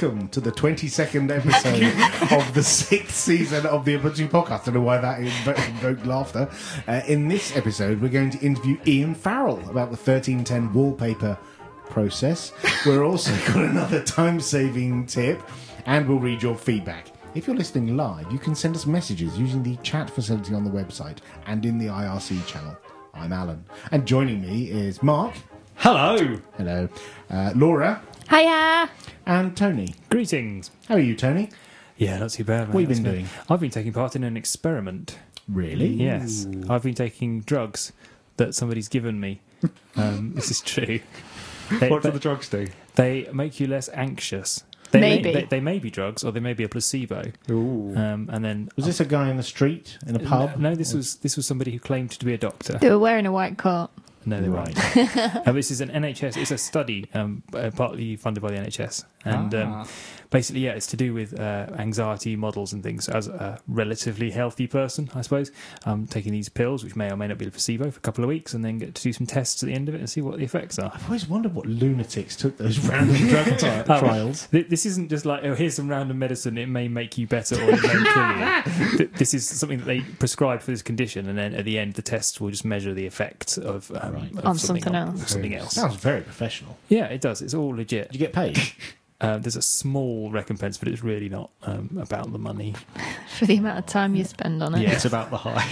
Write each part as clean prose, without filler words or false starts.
welcome to the 22nd episode of the 6th season of the Ubuntu podcast. I don't know why that invoked laughter. In this episode, we're going to interview Ian Farrell about the 1310 wallpaper process. We're also got another time-saving tip, and we'll read your feedback. If you're listening live, you can send us messages using the chat facility on the website and in the IRC channel. I'm Alan, and joining me is Mark. Hello. Hello. Laura. Hiya. And Tony. Greetings. How are you, Tony? Yeah, not too bad, mate. What have you been doing? I've been taking part in an experiment. Really? Yes. I've been taking drugs that somebody's given me. This is true. What do the drugs do? They make you less anxious. They may be drugs, or they may be a placebo. Ooh. And then Was this a guy in the street, in a pub? No, this was somebody who claimed to be a doctor. They were wearing a white coat. No, they weren't. This is an NHS. It's a study, partly funded by the NHS, and basically, yeah, it's to do with anxiety models and things. As a relatively healthy person, I suppose, taking these pills, which may or may not be a placebo, for a couple of weeks, and then get to do some tests at the end of it and see what the effects are. I've always wondered what lunatics took those random drug trials. This isn't just like, oh, here's some random medicine, it may make you better or it may kill you. This is something that they prescribe for this condition, and then at the end, the tests will just measure the effect of something else. Sounds very professional. Yeah, it does. It's all legit. Did you get paid? There's a small recompense, but it's really not about the money. For the amount of time you spend on it. Yeah. It's about the high.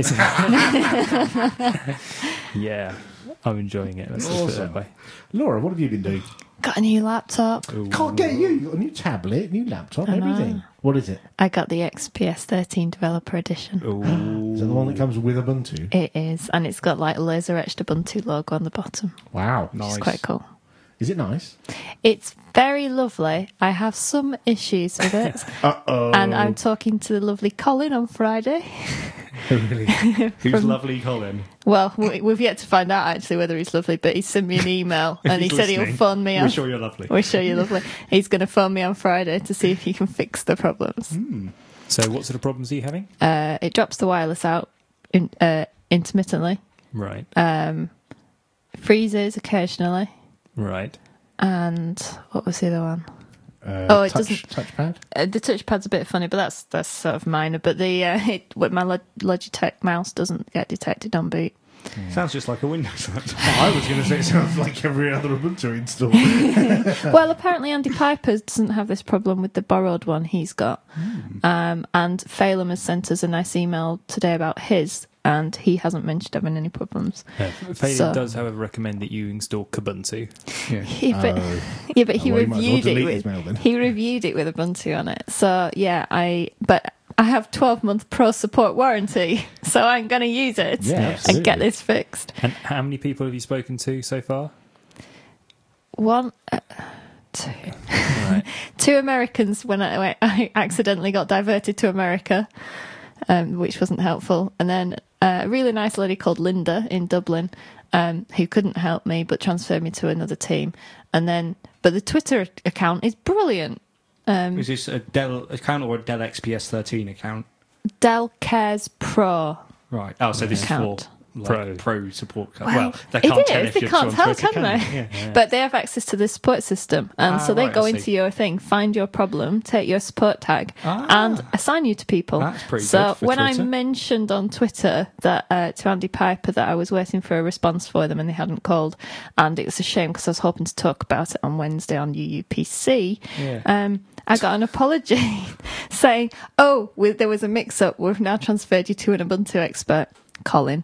Yeah, I'm enjoying it. Let's just put it that way. Laura, what have you been doing? Got a new laptop. Can't get you. You got a new tablet, new laptop, I know. everything. What is it? I got the XPS 13 Developer Edition. Is it the one that comes with Ubuntu? It is, and it's got like a laser etched Ubuntu logo on the bottom. Wow. Which is quite cool. Is it nice? It's very lovely. I have some issues with it. Uh-oh. And I'm talking to the lovely Colin on Friday. Really? Who's lovely Colin? Well, we've yet to find out actually whether he's lovely, but he sent me an email and he said he'll phone me. We're sure you're lovely. We're sure you're lovely. He's going to phone me on Friday to see if he can fix the problems. So what sort of problems are you having? It drops the wireless out intermittently. Right. Freezes occasionally. Right. And what was the other one? It doesn't. Touchpad? The touchpad's a bit funny, but that's sort of minor. But my Logitech mouse doesn't get detected on boot. Sounds just like a Windows laptop. I was going to say it sounds like every other Ubuntu install. Well, apparently Andy Piper doesn't have this problem with the borrowed one he's got. And Phelan has sent us a nice email today about his, and he hasn't mentioned having any problems. Phelan does, however, recommend that you install Kubuntu. Yeah, but he reviewed it with Ubuntu on it. So yeah, I have 12-month pro support warranty, so I'm going to use it and get this fixed. And how many people have you spoken to so far? Two. Right. 2 Americans when I accidentally got diverted to America, which wasn't helpful. And then a really nice lady called Linda in Dublin, who couldn't help me but transferred me to another team. But the Twitter account is brilliant. Is this a Dell account or a Dell XPS 13 account? Dell Cares Pro. Right. Oh, so this account. is for pro support. Well, they can't tell if they you're can't on tell, Twitter, can they? Yeah. But they have access to the support system, and so they right, go I into see. your thing, find your problem, take your support tag, and assign you to people. That's pretty so good for when Twitter. I mentioned on Twitter that to Andy Piper that I was waiting for a response for them and they hadn't called, and it was a shame because I was hoping to talk about it on Wednesday on UUPC. Yeah. I got an apology saying, there was a mix-up. We've now transferred you to an Ubuntu expert, Colin.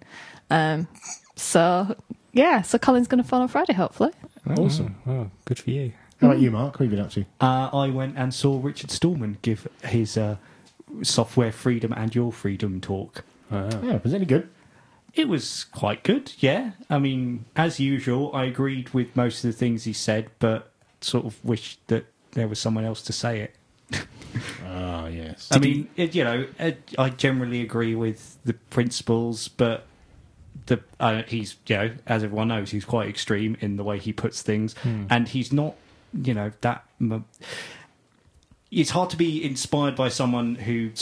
So Colin's going to phone on Friday, hopefully. Awesome. Oh, good for you. How about you, Mark? What have you been up to? I went and saw Richard Stallman give his software freedom and your freedom talk. Yeah, was it any good? It was quite good, yeah. I mean, as usual, I agreed with most of the things he said, but sort of wished that there was someone else to say it. Ah, yes. I generally agree with the principles, but he's, as everyone knows, he's quite extreme in the way he puts things, and he's not, that. It's hard to be inspired by someone who sort of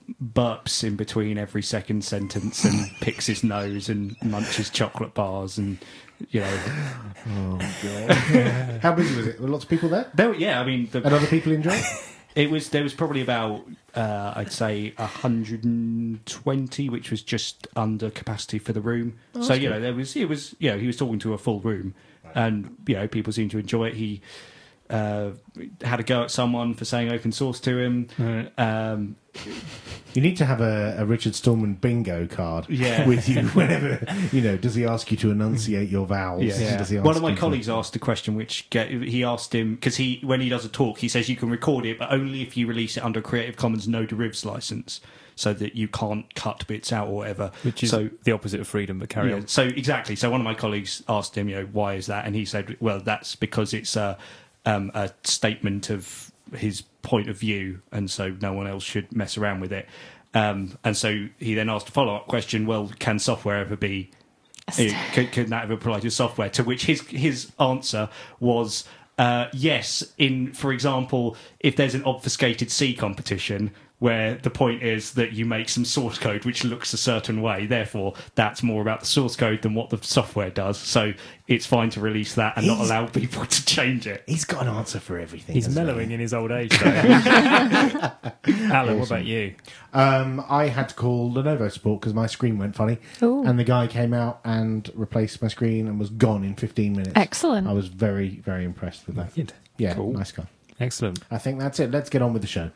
burps in between every second sentence and picks his nose and munches chocolate bars and, you know. Oh, God. How busy was it? Were lots of people there? I mean... And other people enjoy it? There was probably about, I'd say, 120, which was just under capacity for the room. Oh, so, you know, he was talking to a full room. Right. And, you know, people seemed to enjoy it. He had a go at someone for saying open source to him. Right. You need to have a Richard Stallman bingo card with you whenever, you know, does he ask you to enunciate your vowels? Yeah. Does he ask One of my colleagues asked a question he asked him, because when he does a talk, he says you can record it, but only if you release it under a Creative Commons no derivs license, so that you can't cut bits out or whatever. Which is the opposite of freedom, but carry on. So, exactly. So one of my colleagues asked him, you know, why is that? And he said, well, that's because it's a statement of his point of view, and so no one else should mess around with it. And so he then asked a follow-up question, well, can software ever be... Can that ever apply to software? To which his answer was... yes, for example, if there's an obfuscated C competition where the point is that you make some source code which looks a certain way, therefore that's more about the source code than what the software does, so it's fine to release that and not allow people to change it. He's got an answer for everything. He's mellowing in his old age, though. Alan, what about you? I had to call Lenovo support because my screen went funny. Ooh. And the guy came out and replaced my screen and was gone in 15 minutes. Excellent. I was very, very impressed with that. Good. Yeah, Cool. Nice guy. Excellent. I think that's it. Let's get on with the show.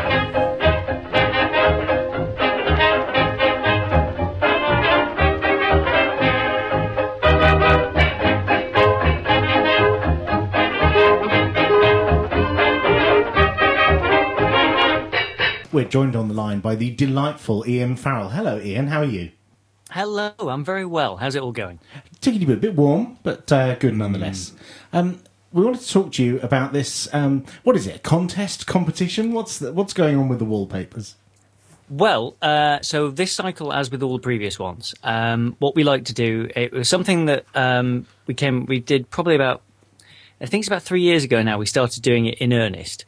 We're joined on the line by the delightful Ian Farrell. Hello, Ian. How are you? Hello, I'm very well. How's it all going? Tickety bit warm, but good nonetheless. We wanted to talk to you about this. What is it? A contest, competition? What's going on with the wallpapers? Well, so this cycle, as with all the previous ones, what we like to do, it was something that we did probably about, I think it's about 3 years ago now, we started doing it in earnest.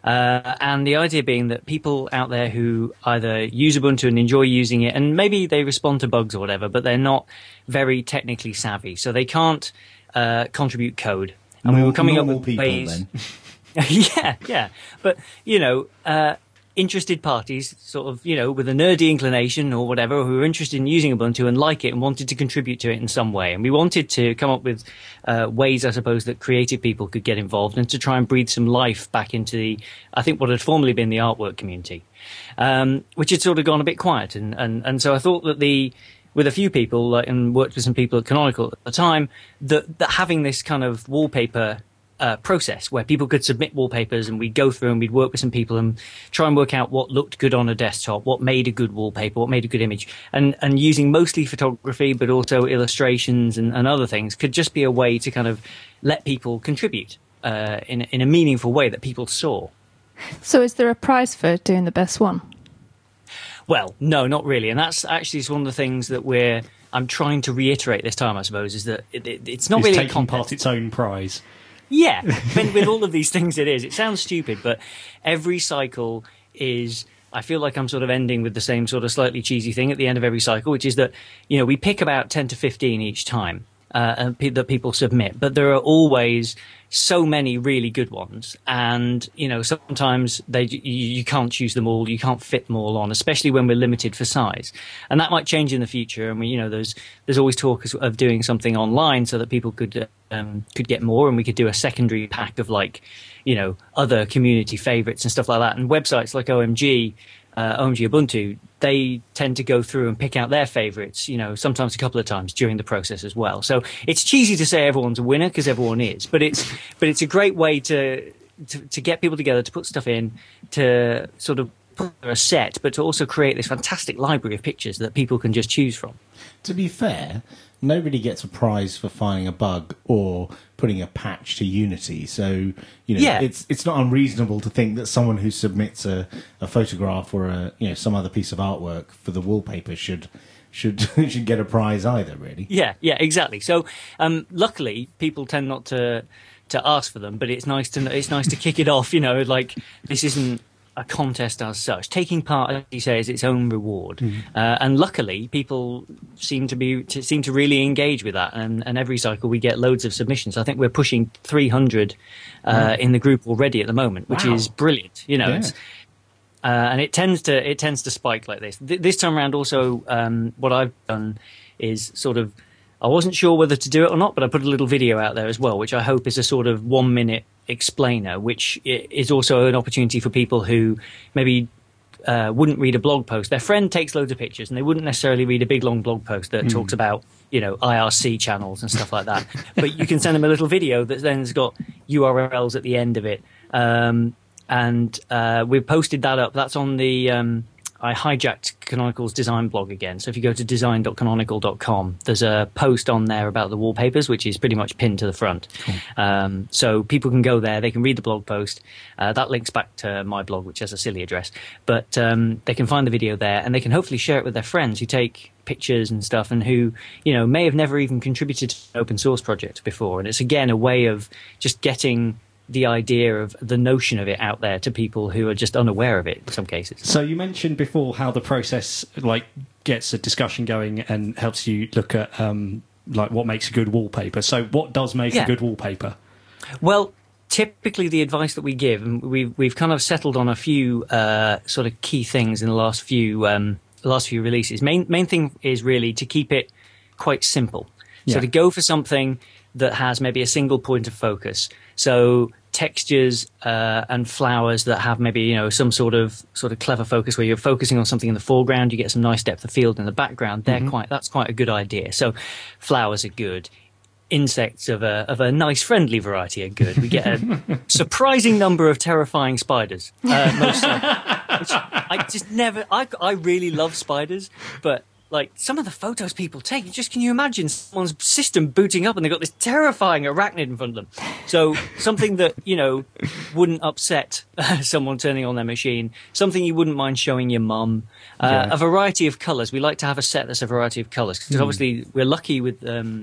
And the idea being that people out there who either use Ubuntu and enjoy using it, and maybe they respond to bugs or whatever, but they're not very technically savvy, so they can't contribute code. And we were coming up with people, ways. Then. yeah. But, you know, interested parties, sort of, you know, with a nerdy inclination or whatever, who are interested in using Ubuntu and like it and wanted to contribute to it in some way. And we wanted to come up with ways, I suppose, that creative people could get involved and to try and breathe some life back into I think, what had formerly been the artwork community, which had sort of gone a bit quiet. And so I thought that with a few people, and worked with some people at Canonical at the time, that having this kind of wallpaper process where people could submit wallpapers and we'd go through and we'd work with some people and try and work out what looked good on a desktop, what made a good wallpaper, what made a good image, and using mostly photography but also illustrations and other things could just be a way to kind of let people contribute in a meaningful way that people saw. So is there a prize for doing the best one? Well, no, not really. And that's actually one of the things that I'm trying to reiterate this time, I suppose, is that it's not really taking part its own prize. Yeah, with all of these things it is. It sounds stupid, but every cycle is... I feel like I'm sort of ending with the same sort of slightly cheesy thing at the end of every cycle, which is that, you know, we pick about 10 to 15 each time that people submit, but there are always so many really good ones, and you know sometimes you can't choose them all, you can't fit them all on, especially when we're limited for size, and that might change in the future. And there's always talk of doing something online so that people could get more, and we could do a secondary pack of other community favorites and stuff like that. And websites like OMG Ubuntu, they tend to go through and pick out their favorites, sometimes a couple of times during the process as well. So it's cheesy to say everyone's a winner, because everyone is, but it's a great way to get people together, to put stuff in, to sort of put a set, but to also create this fantastic library of pictures that people can just choose from. To be fair, nobody gets a prize for finding a bug or putting a patch to Unity. So, it's not unreasonable to think that someone who submits a photograph or some other piece of artwork for the wallpaper should get a prize either, really. Yeah, exactly. So, luckily, people tend not to ask for them, but it's nice to kick it off. This isn't a contest as such. Taking part, as you say, is its own reward, and luckily, people seem to really engage with that. And every cycle, we get loads of submissions. I think we're pushing 300 in the group already at the moment, which is brilliant. You know, it's, and it tends to spike like this. This time around, also, what I've done is sort of, I wasn't sure whether to do it or not, but I put a little video out there as well, which I hope is a sort of 1 minute explainer, which is also an opportunity for people who maybe wouldn't read a blog post. Their friend takes loads of pictures and they wouldn't necessarily read a big long blog post that talks about, you know, IRC channels and stuff like that. But you can send them a little video that then has got URLs at the end of it. And we've posted that up. That's on the I hijacked Canonical's design blog again. So if you go to design.canonical.com, there's a post on there about the wallpapers, which is pretty much pinned to the front. Cool. So people can go there, they can read the blog post. That links back to my blog, which has a silly address. But they can find the video there, and they can hopefully share it with their friends who take pictures and stuff, and who, you know, may have never even contributed to an open source project before. And it's, again, a way of just getting the idea of the notion of it out there to people who are just unaware of it in some cases. So you mentioned before how the process like gets a discussion going and helps you look at like what makes a good wallpaper. So what does make a good wallpaper? Well, typically the advice that we give, and we've kind of settled on a few sort of key things in the last few releases. Main thing is really to keep it quite simple. So to go for something that has maybe a single point of focus. So textures and flowers that have maybe, you know, some sort of clever focus where you're focusing on something in the foreground, you get some nice depth of field in the background. That's quite a good idea. So flowers are good. Insects of a nice friendly variety are good. We get a surprising number of terrifying spiders. Which I just never. I really love spiders, but like some of the photos people take, can you imagine someone's system booting up and they've got this terrifying arachnid in front of them? So something that, you know, wouldn't upset someone turning on their machine, something you wouldn't mind showing your mum, a variety of colours. We like to have a set that's a variety of colours because obviously we're lucky with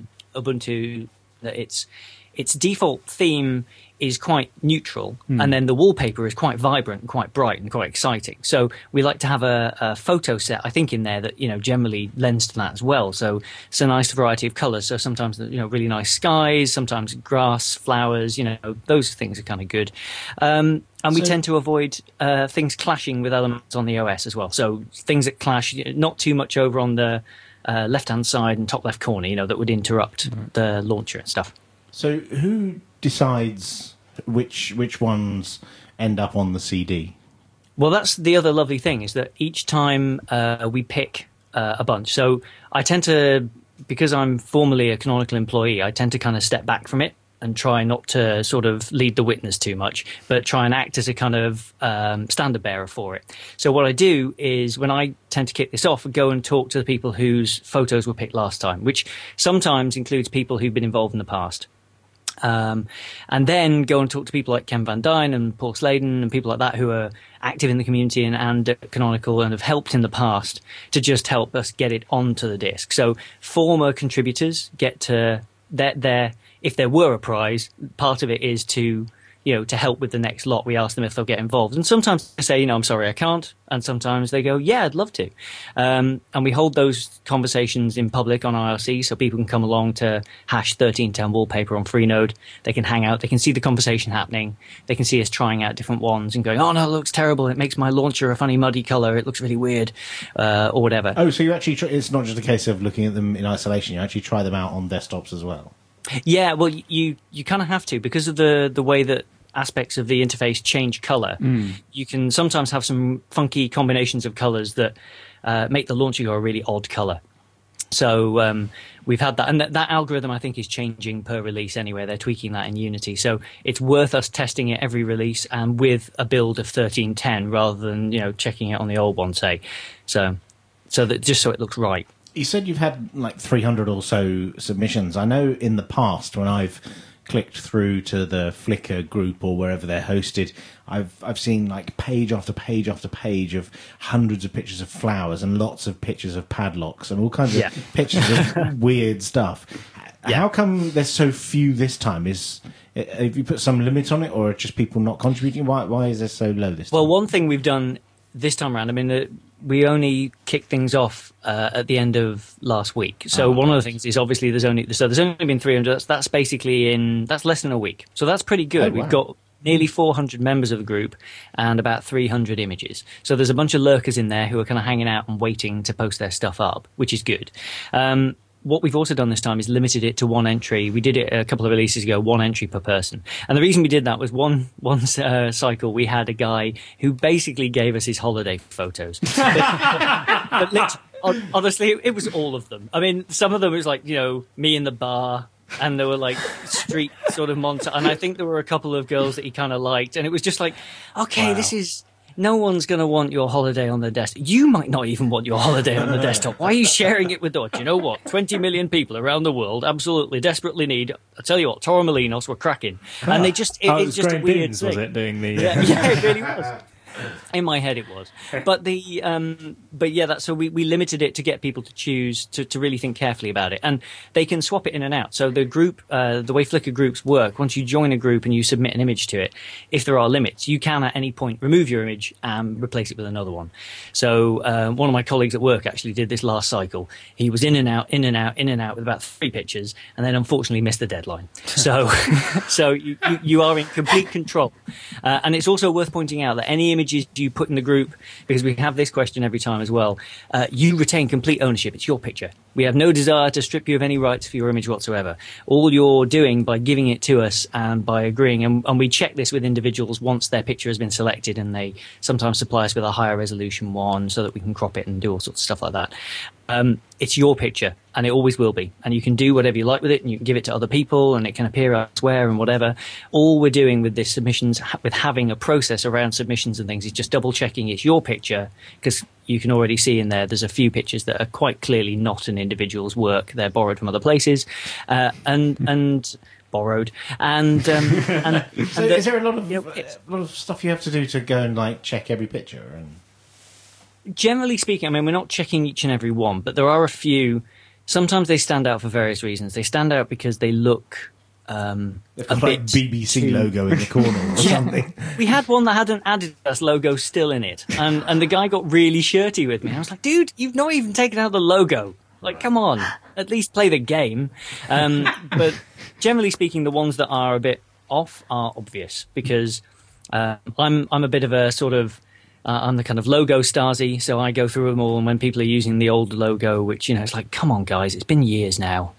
Ubuntu that its default theme is quite neutral, and then the wallpaper is quite vibrant and quite bright and quite exciting. So we like to have a photo set, I think, in there that, you know, generally lends to that as well. So it's a nice variety of colours. So sometimes, you know, really nice skies, sometimes grass, flowers, you know, those things are kind of good. And we tend to avoid things clashing with elements on the OS as well. So things that clash, not too much over on the left-hand side and top left corner, you know, that would interrupt the launcher and stuff. So who decides which ones end up on the CD? Well, that's the other lovely thing, is that each time we pick a bunch. So I tend to, because I'm formerly a Canonical employee, I tend to kind of step back from it and try not to sort of lead the witness too much, but try and act as a kind of standard bearer for it. So what I do is, when I tend to kick this off, I go and talk to the people whose photos were picked last time, which sometimes includes people who've been involved in the past. And then go and talk to people like Ken Van Dyne and Paul Sladen and people like that who are active in the community and Canonical and have helped in the past to just help us get it onto the disc. So former contributors get to their if there were a prize, part of it is to, you know, to help with the next lot. We ask them if they'll get involved. And sometimes they say, you know, I'm sorry, I can't. And sometimes they go, yeah, I'd love to. And we hold those conversations in public on IRC so people can come along to hash 1310 wallpaper on Freenode. They can hang out. They can see the conversation happening. They can see us trying out different ones and going, oh, no, it looks terrible. It makes my launcher a funny muddy color. It looks really weird, or whatever. Oh, so you actually it's not just a case of looking at them in isolation. You actually try them out on desktops as well. Yeah, well, you kind of have to, because of the way that aspects of the interface change color. You can sometimes have some funky combinations of colors that make the launcher go a really odd color. So we've had that, and that algorithm I think is changing per release anyway. They're tweaking that in Unity, so it's worth us testing it every release and with a build of 1310 rather than, you know, checking it on the old one, say. So that just so it looks right. You said you've had like 300 or so submissions. I know in the past when I've clicked through to the Flickr group or wherever they're hosted, I've seen like page after page after page of hundreds of pictures of flowers and lots of pictures of padlocks and all kinds of pictures of weird stuff. How come there's so few this time? Have you put some limit on it, or just people not contributing? Why is there so low this time? Well, one thing we've done this time around, I mean, we only kicked things off at the end of last week. So one of the things is obviously there's only been 300. That's basically that's less than a week. So that's pretty good. Oh, wow. We've got nearly 400 members of the group and about 300 images. So there's a bunch of lurkers in there who are kind of hanging out and waiting to post their stuff up, which is good. What we've also done this time is limited it to one entry. We did it a couple of releases ago, one entry per person. And the reason we did that was one cycle we had a guy who basically gave us his holiday photos. But honestly, it was all of them. I mean, some of them was like, me in the bar, and there were like street sort of montage. And I think there were a couple of girls that he kind of liked. And it was just like, okay, This is... No one's going to want your holiday on the desktop. You might not even want your holiday on the desktop. Why are you sharing it with us? You know what? 20 million people around the world absolutely, desperately need... I tell you what, Torremolinos were cracking. And they just... It's just a weird Bins, thing. was it, doing the... Yeah, it really was. In my head, it was. But so we limited it to get people to choose to really think carefully about it, and they can swap it in and out. So the group, the way Flickr groups work, once you join a group and you submit an image to it, if there are limits, you can at any point remove your image and replace it with another one. So one of my colleagues at work actually did this last cycle. He was in and out with about 3 pictures, and then unfortunately missed the deadline. So you are in complete control, and it's also worth pointing out that any images you put in the group, because we have this question every time as well, you retain complete ownership. It's your picture. We have no desire to strip you of any rights for your image whatsoever. All you're doing by giving it to us and by agreeing, and we check this with individuals once their picture has been selected, and they sometimes supply us with a higher resolution one so that we can crop it and do all sorts of stuff like that. It's your picture, and it always will be. And you can do whatever you like with it, and you can give it to other people, and it can appear elsewhere and whatever. All we're doing with this submissions, with having a process around submissions and things, is just double checking it's your picture, because you can already see in there's a few pictures that are quite clearly not an individual's work. They're borrowed from other places, and borrowed. And so is there a lot of stuff you have to do to go and check every picture? And generally speaking, I mean, we're not checking each and every one, but there are a few. Sometimes they stand out for various reasons. They stand out because they look a bit BBC logo in the corner or something. We had one that had an Adidas logo still in it, and the guy got really shirty with me. I was like, dude, you've not even taken out the logo. Like, come on, at least play the game. But generally speaking, the ones that are a bit off are obvious, because I'm a bit of a sort of... I'm the kind of logo Stasi, so I go through them all, and when people are using the old logo, which, it's like, come on, guys, it's been years now.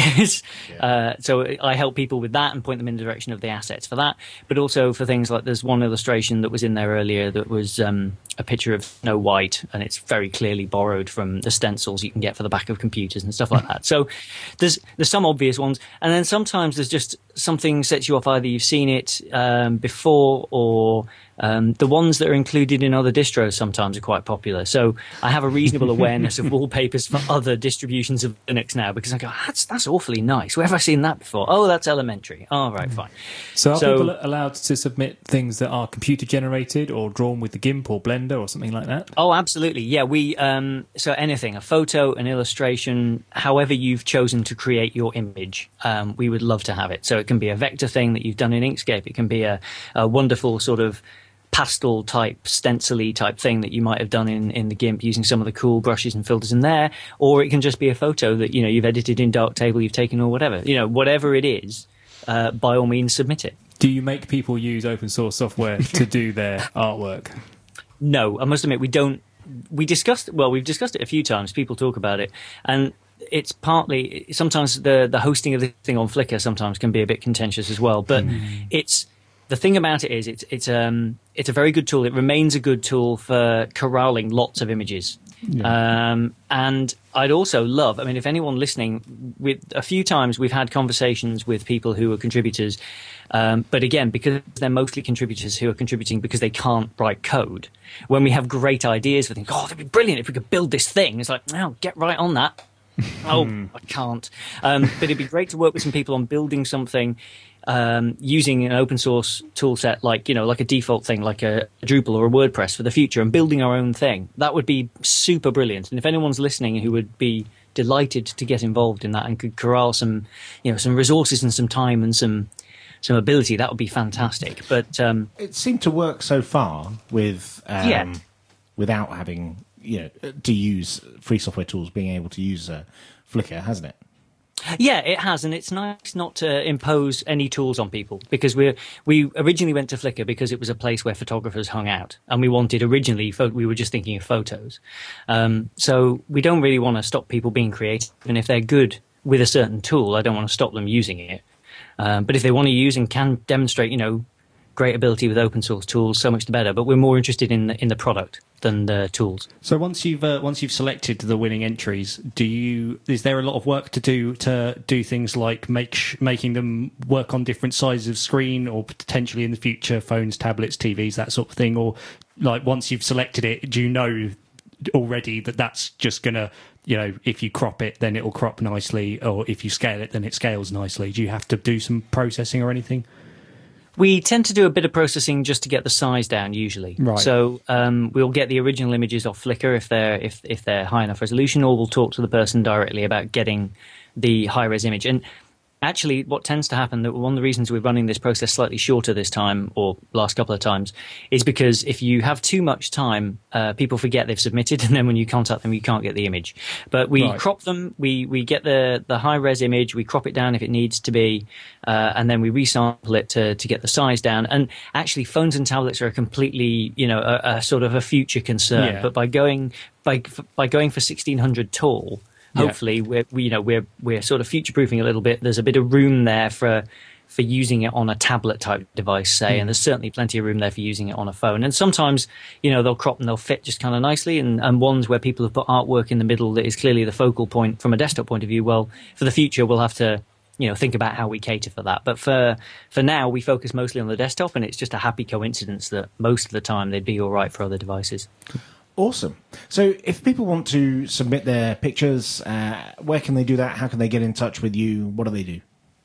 So I help people with that and point them in the direction of the assets for that, but also for things like there's one illustration that was in there earlier that was a picture of Snow White, and it's very clearly borrowed from the stencils you can get for the back of computers and stuff like that. So there's some obvious ones, and then sometimes there's just something sets you off. Either you've seen it before, or the ones that are included in other distros sometimes are quite popular. So I have a reasonable awareness of wallpapers for other distributions of Linux now, because I go, that's awfully nice. Where have I seen that before? Oh, that's Elementary. Oh, right, fine. So are people allowed to submit things that are computer generated or drawn with the GIMP or Blender or something like that? Oh, absolutely. Yeah, we so anything, a photo, an illustration, however you've chosen to create your image, we would love to have it. So it can be a vector thing that you've done in Inkscape. It can be a wonderful sort of pastel type, stencil-y type thing that you might have done in the GIMP using some of the cool brushes and filters in there, or it can just be a photo that you've edited in Darktable, you've taken, or whatever. Whatever it is, by all means submit it. Do you make people use open source software to do their artwork? No, I must admit we don't. We've discussed it a few times. People talk about it, and it's partly sometimes the hosting of the thing on Flickr sometimes can be a bit contentious as well. But it's the thing about it is it's a very good tool. It remains a good tool for corralling lots of images. Yeah. And I'd also love, if anyone listening, with a few times we've had conversations with people who are contributors, but again, because they're mostly contributors who are contributing because they can't write code. When we have great ideas, we think, oh, that'd be brilliant if we could build this thing. It's like, no, get right on that. I can't. But it'd be great to work with some people on building something using an open source tool set, like a default thing, like a Drupal or a WordPress for the future, and building our own thing. That would be super brilliant. And if anyone's listening who would be delighted to get involved in that and could corral some resources and some time and some ability, that would be fantastic. But it seemed to work so far with without having to use free software tools, being able to use Flickr, hasn't it? Yeah, it has, and it's nice not to impose any tools on people, because we originally went to Flickr because it was a place where photographers hung out, and we wanted originally we were just thinking of photos. So we don't really want to stop people being creative, and if they're good with a certain tool, I don't want to stop them using it. But if they want to use and can demonstrate, great ability with open source tools, so much the better. But we're more interested in the product than the tools. So once you've selected the winning entries, is there a lot of work to do things like making them work on different sizes of screen, or potentially in the future phones, tablets, TVs, that sort of thing? Or like once you've selected it, do you know already that that's just gonna, if you crop it, then it'll crop nicely, or if you scale it, then it scales nicely? Do you have to do some processing or anything? We tend to do a bit of processing just to get the size down, usually. Right. So we'll get the original images off Flickr if they're high enough resolution, or we'll talk to the person directly about getting the high-res image. And actually, what tends to happen, that one of the reasons we're running this process slightly shorter this time, or last couple of times, is because if you have too much time, people forget they've submitted, and then when you contact them, you can't get the image. But we crop them, we get the high-res image, we crop it down if it needs to be, and then we resample it to get the size down. And actually, phones and tablets are a completely, a sort of a future concern. Yeah. But by going for 1600 tall, hopefully, we're sort of future-proofing a little bit. There's a bit of room there for using it on a tablet-type device, say, and there's certainly plenty of room there for using it on a phone. And sometimes, they'll crop and they'll fit just kind of nicely, and ones where people have put artwork in the middle that is clearly the focal point from a desktop point of view, well, for the future, we'll have to think about how we cater for that. But for now, we focus mostly on the desktop, and it's just a happy coincidence that most of the time they'd be all right for other devices. Awesome. So if people want to submit their pictures, where can they do that? How can they get in touch with you? What do they do?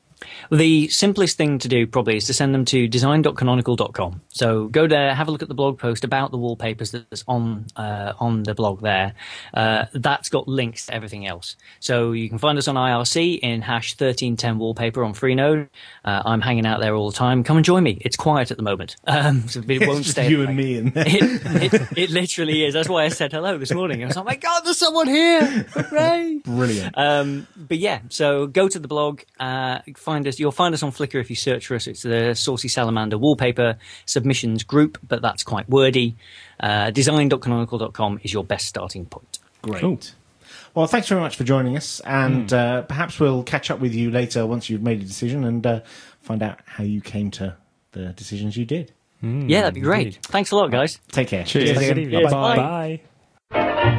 The simplest thing to do probably is to send them to design.canonical.com. So go there, have a look at the blog post about the wallpapers that's on the blog there. That's got links to everything else. So you can find us on IRC in #1310wallpaper on Freenode. I'm hanging out there all the time. Come and join me. It's quiet at the moment. So it won't stay. You and me in there. It literally is. That's why I said hello this morning. I was like, oh my God, there's someone here. Hooray. Brilliant. But yeah, so go to the blog, you'll find us on Flickr if you search for us. It's the Saucy Salamander Wallpaper Submissions Group, but that's quite wordy. Design.canonical.com is your best starting point. Great. Cool. Well, thanks very much for joining us, and perhaps we'll catch up with you later once you've made a decision and find out how you came to the decisions you did. Yeah, that'd be great. Indeed. Thanks a lot, guys. Take care. Cheers. Cheers again. Good evening. Bye. Bye.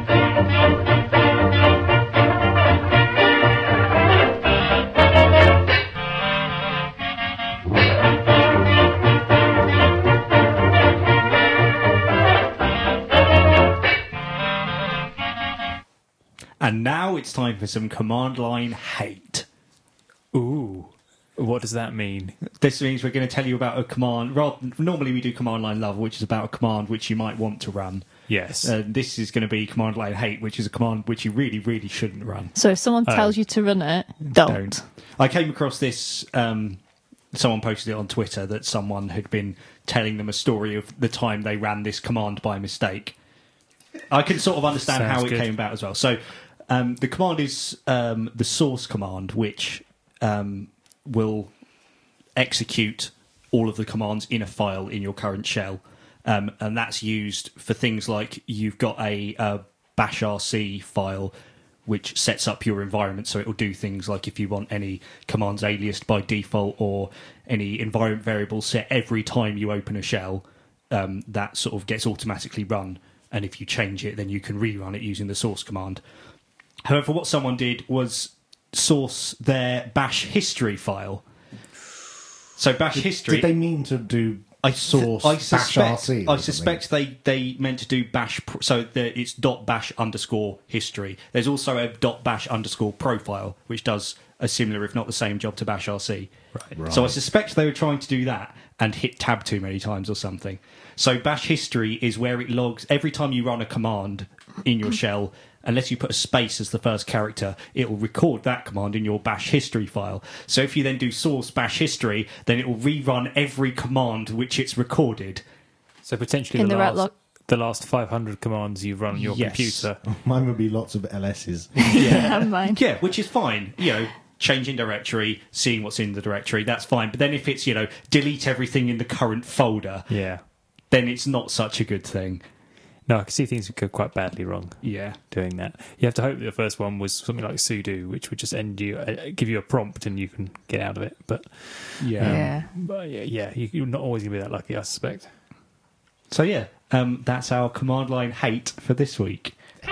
And now it's time for some command line hate. Ooh. What does that mean? This means we're going to tell you about a command. Normally we do command line love, which is about a command which you might want to run. Yes. This is going to be command line hate, which is a command which you really, really shouldn't run. So if someone tells you to run it, don't. I came across this. Someone posted it on Twitter that someone had been telling them a story of the time they ran this command by mistake. I can sort of understand Sounds how it good. came about as well. So the command is the source command, which will execute all of the commands in a file in your current shell. And that's used for things like you've got a bash RC file which sets up your environment, so it will do things like if you want any commands aliased by default or any environment variable set every time you open a shell, that sort of gets automatically run. And if you change it, then you can rerun it using the source command. However, what someone did was source their bash history file. So bash history... Did they mean to do source I bash suspect, RC? I suspect they meant to do bash... it's .bash_history. There's also a .bash_profile, which does a similar, if not the same, job to bash RC. Right. So I suspect they were trying to do that and hit tab too many times or something. So bash history is where it logs... Every time you run a command in your shell, unless you put a space as the first character, it will record that command in your bash history file. So if you then do source bash history, then it will rerun every command which it's recorded. So potentially In the the last 500 commands you've run on your Yes. computer. Mine would be lots of LSs. Yeah, mine. Yeah, which is fine. Changing directory, seeing what's in the directory, that's fine. But then if it's, delete everything in the current folder, Yeah. then it's not such a good thing. No, I can see things would go quite badly wrong Yeah. doing that. You have to hope that the first one was something like sudo, which would just give you a prompt and you can get out of it. But Yeah. you're not always going to be that lucky, I suspect. So yeah, that's our command line hate for this week.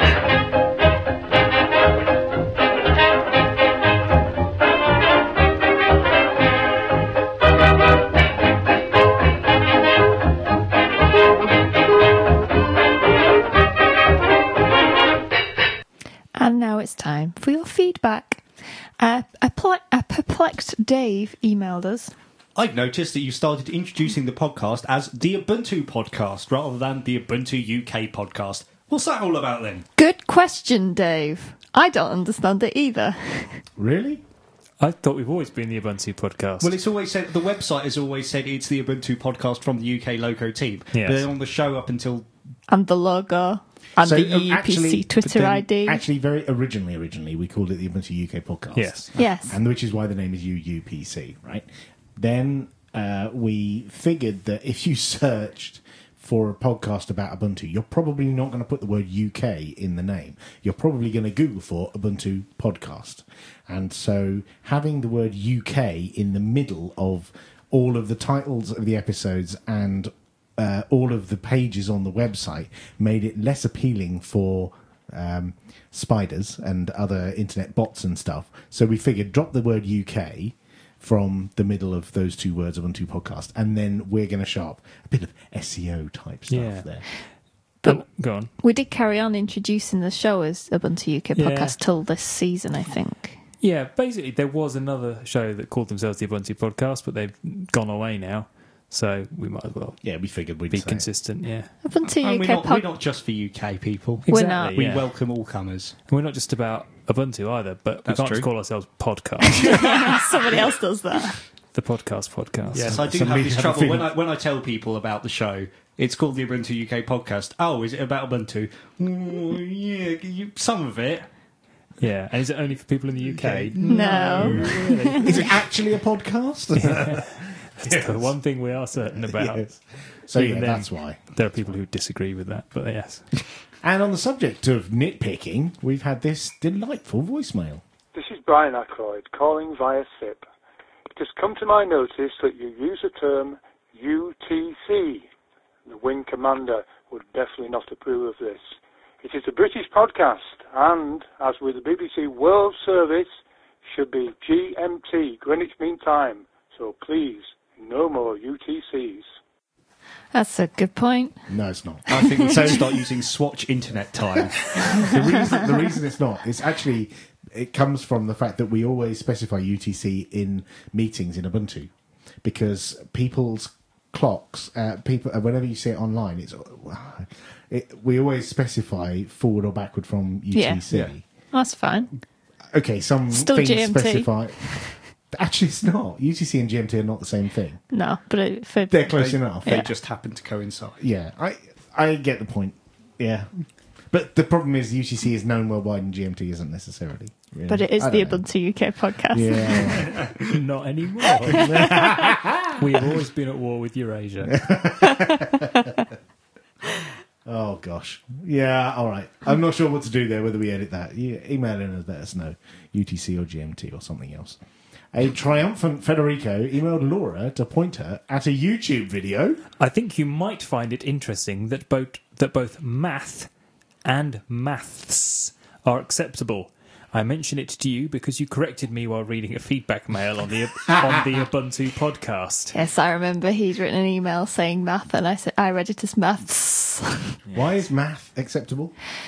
And now it's time for your feedback. A perplexed Dave emailed us. I've noticed that you started introducing the podcast as the Ubuntu podcast rather than the Ubuntu UK podcast. What's that all about then? Good question, Dave. I don't understand it either. Really? I thought we've always been the Ubuntu podcast. Well, it's always said, the website has always said it's the Ubuntu podcast from the UK Loco team. Yes. But then on the show up until... And the logo. And the EUPC Twitter but then ID. Actually, very originally, we called it the Ubuntu UK podcast. Yes. Yes. And which is why the name is UUPC, right? Then we figured that if you searched for a podcast about Ubuntu, you're probably not going to put the word UK in the name. You're probably going to Google for Ubuntu podcast. And so having the word UK in the middle of all of the titles of the episodes and all of the pages on the website made it less appealing for spiders and other internet bots and stuff. So we figured drop the word UK from the middle of those two words, Ubuntu podcast, and then we're going to show up a bit of SEO type stuff there. But go on. we did carry on introducing the show as Ubuntu UK Yeah. podcast till this season, I think. Yeah, basically there was another show that called themselves the Ubuntu podcast, but they've gone away now. So we might as well Yeah, we figured we'd be say it. consistent, yeah. Ubuntu And UK we're podcast. not just for UK people. We're Exactly, not. We yeah. welcome all comers. And we're not just about Ubuntu either, but we That's can't true. just call ourselves podcast. Somebody else does that. The podcast. Yes, I do Somebody have this had a trouble feeling- when I tell people about the show. It's called the Ubuntu UK podcast. Oh, is it about Ubuntu? Yeah, some of it. Yeah, and is it only for people in the UK? No. Is it actually a podcast? That's the one thing we are certain about. Yes. So Even yeah, then. that's why. There are people who disagree with that, but yes. And on the subject of nitpicking, we've had this delightful voicemail. This is Brian Ackroyd calling via SIP. It has come to my notice that you use the term UTC. The Wing Commander would definitely not approve of this. It is a British podcast and, as with the BBC World Service, should be GMT, Greenwich Mean Time. So please, no more UTCs. That's a good point. No, it's not. I think we should start using Swatch Internet Time. The reason it's not is actually it comes from the fact that we always specify UTC in meetings in Ubuntu because people's clocks, whenever you see it online, we always specify forward or backward from UTC. Yeah. That's fine. Okay, some Still things GMT. specify. Actually, it's not. UTC and GMT are not the same thing. No, but They're close enough. They just happen to coincide. Yeah, I get the point. Yeah. But the problem is UTC is known worldwide and GMT isn't necessarily. Really. but it is I the don't know. Ubuntu UK podcast. Yeah. Not anymore. We have always been at war with Eurasia. Oh, gosh. Yeah, all right. I'm not sure what to do there, whether we edit that. Email in and let us know. UTC or GMT or something else. A triumphant Federico emailed Laura to point her at a YouTube video. I think you might find it interesting that both math and maths are acceptable. I mention it to you because you corrected me while reading a feedback mail on the Ubuntu podcast. Yes, I remember he'd written an email saying math, and I read it as maths. Why is math acceptable?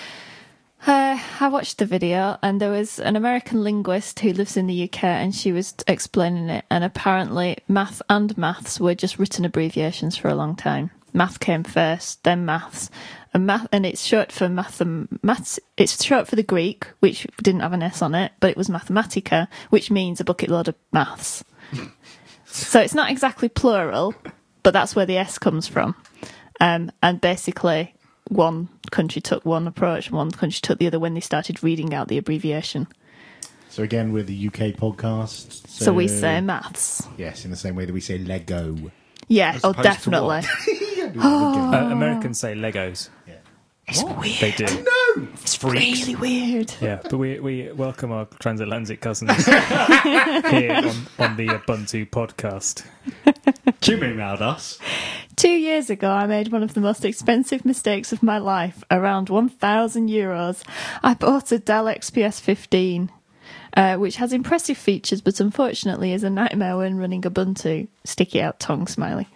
I watched the video, and there was an American linguist who lives in the UK, and she was explaining it, and apparently math and maths were just written abbreviations for a long time. Math came first, then maths. and it's short for It's short for the Greek, which didn't have an S on it, but it was Mathematica, which means a bucket load of maths. So it's not exactly plural, but that's where the S comes from. And basically, one country took one approach, one country took the other when they started reading out the abbreviation. So again, we're the UK podcast. So we say maths. Yes, in the same way that we say Lego. Yeah, As oh, opposed to definitely. Americans say Legos. It's weird. They do. It's really weird. Yeah, but we welcome our transatlantic cousins here on the Ubuntu podcast. Jimmy emailed us. 2 years ago, I made one of the most expensive mistakes of my life. Around €1,000. I bought a Dell XPS 15, which has impressive features, but unfortunately is a nightmare when running Ubuntu. Sticky out tongue smiley.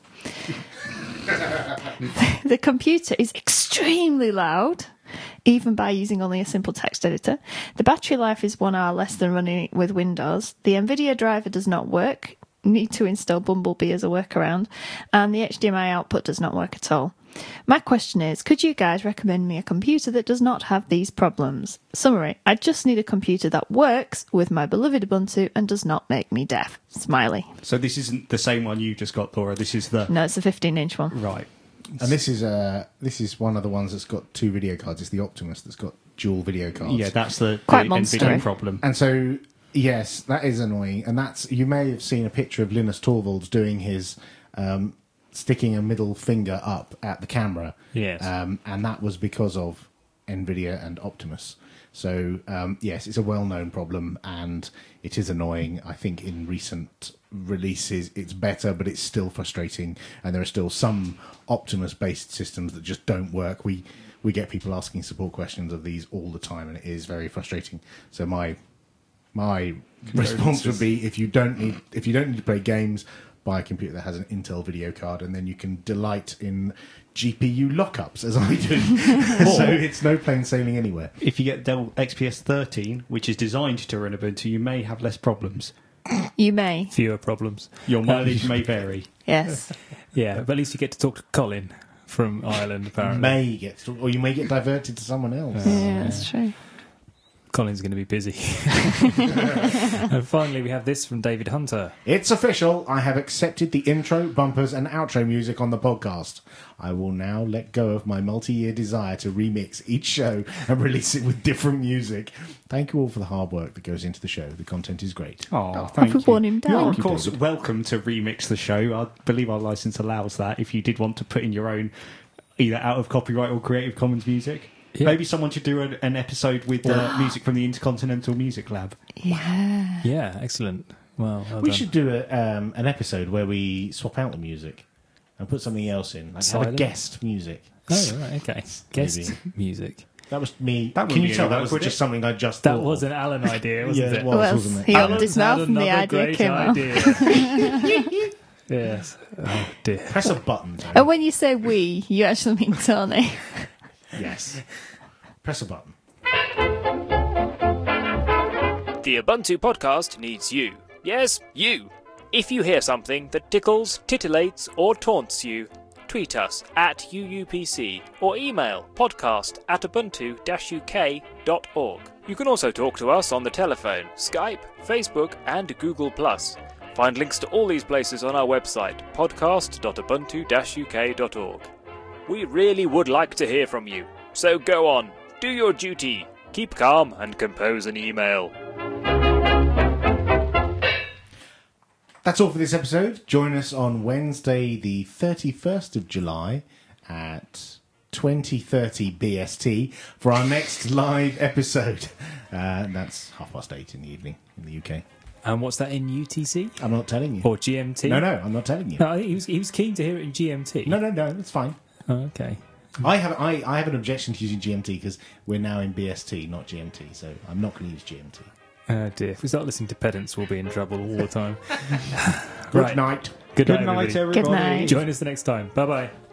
The computer is extremely loud, even by using only a simple text editor. The battery life is 1 hour less than running it with Windows. The NVIDIA driver does not work. Need to install Bumblebee as a workaround. And the HDMI output does not work at all. My question is, could you guys recommend me a computer that does not have these problems? Summary, I just need a computer that works with my beloved Ubuntu and does not make me deaf. Smiley. So this isn't the same one you just got, Laura. This is the... No, it's a 15-inch one. Right. And this is one of the ones that's got 2 video cards. It's the Optimus that's got dual video cards. Yeah, that's the Quite NVIDIA monster-y. problem. And so, yes, that is annoying. And you may have seen a picture of Linus Torvalds doing his sticking a middle finger up at the camera. Yes. And that was because of NVIDIA and Optimus. So, yes, it's a well-known problem, and it is annoying. I think in recent releases it's better, but it's still frustrating, and there are still some Optimus-based systems that just don't work. We get people asking support questions of these all the time, and it is very frustrating. So my response would be, if you don't need to play games, buy a computer that has an Intel video card, and then you can delight in GPU lockups, as I do. So it's no plain sailing anywhere. If you get Dell XPS 13, which is designed to run Ubuntu, you may have less problems. You may. Fewer problems. Your mileage may vary. Yes. Yeah, but at least you get to talk to Colin from Ireland, apparently. May get, or you may get diverted to someone else. Yeah, that's true. Colin's going to be busy. And finally, we have this from David Hunter. It's official. I have accepted the intro, bumpers, and outro music on the podcast. I will now let go of my multi-year desire to remix each show and release it with different music. Thank you all for the hard work that goes into the show. The content is great. Oh, thank I've you. worn him You're, down. of course, welcome to remix the show. I believe our license allows that if you did want to put in your own either out of copyright or Creative Commons music. Yeah. Maybe someone should do an episode with music from the Intercontinental Music Lab. Yeah. Yeah, excellent. Well We done. should do an episode where we swap out the music and put something else in. Like have a Silent? guest music. Oh, right, okay. Guest music. That was me. That Can wouldn't you be tell any that worse, was would just it? something I just That thought was of. an Alan idea, wasn't Yeah, it? it was, Well, wasn't it? he opened his mouth and the another idea great came out. idea. Yes. Oh, dear. Press a button, Tony. And when you say we, you actually mean Tony. Yes. Press a button. The Ubuntu podcast needs you. Yes, you. If you hear something that tickles, titillates, or taunts you, tweet us at UUPC or email podcast@ubuntu-uk.org. You can also talk to us on the telephone, Skype, Facebook, and Google+. Find links to all these places on our website, podcast.ubuntu-uk.org. We really would like to hear from you, so go on, do your duty, keep calm, and compose an email. That's all for this episode. Join us on Wednesday, the 31st of July at 20:30 BST for our next live episode. That's 8:30 in the evening in the UK. And what's that in UTC? I'm not telling you. Or GMT? No, I'm not telling you. No, I think he was keen to hear it in GMT. No, it's fine. Oh, okay. I have an objection to using GMT because we're now in BST, not GMT, so I'm not going to use GMT. Oh dear. If we start listening to pedants, we'll be in trouble all the time. Good Right. night. Good night, Good night, everybody. everybody. Good night. Join us the next time. Bye-bye.